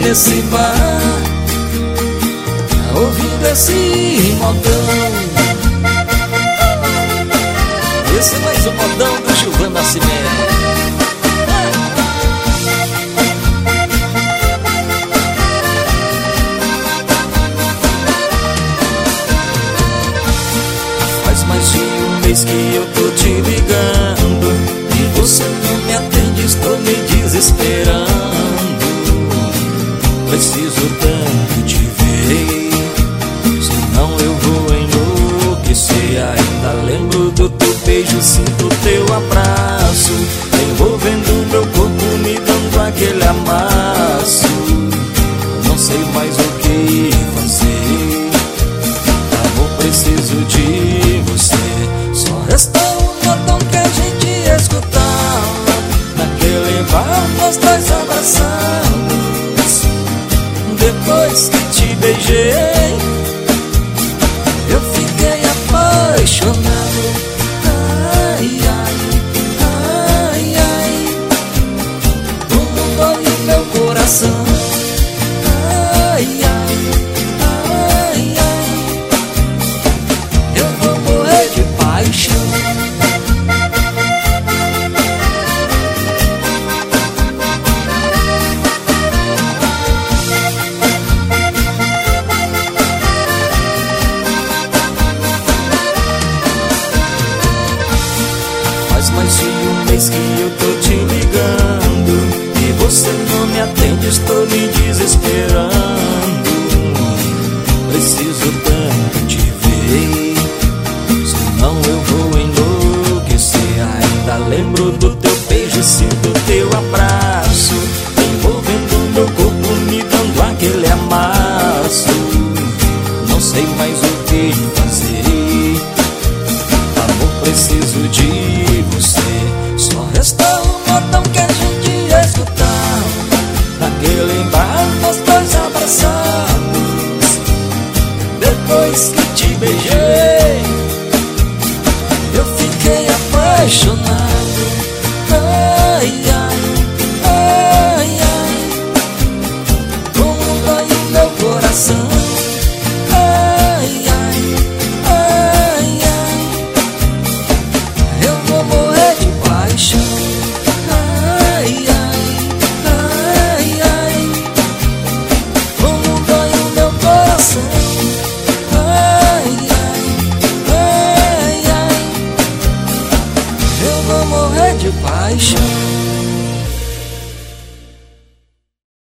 nesse bar, ouvindo esse modão. Esse é mais um modão do Gilvan Nascimento. Faz mais de um mês que eu tô te ligando e você não me atende, estou me desesperando. Preciso tanto te ver, senão eu vou enlouquecer. Ainda lembro do teu beijo, sinto teu abraço, envolvendo meu corpo, me dando aquele amasso. Não sei mais o que fazer, amor, preciso de você. Só resta um modão que a gente escutava naquele bar, nós dois abraçamos. Depois que te beijei, eu fiquei apaixonado. Ai, ai, ai, ai, como dói o meu coração. Ai, ai, ai, ai, eu vou morrer de paixão. Faz mais de um mês que eu tô te ligando e você não me atende, estou me desesperando. Preciso tanto te ver, senão eu vou enlouquecer. Ainda lembro do teu beijo, sinto teu abraço, envolvendo meu corpo, me dando aquele amasso. Não sei mais o que fazer, amor, preciso de você. Só resta um modão que a gente escutava naquele bar, nós dois abraçados. Depois que te beijei, eu fiquei apaixonado. Ai, ai, ai, ai, como dói o meu coração. Ai, ai, ai, ai, eu vou morrer de paixão. Ai, ai, ai, ai, como dói o meu coração. Ai, ai, ai, ai, eu vou morrer de paixão.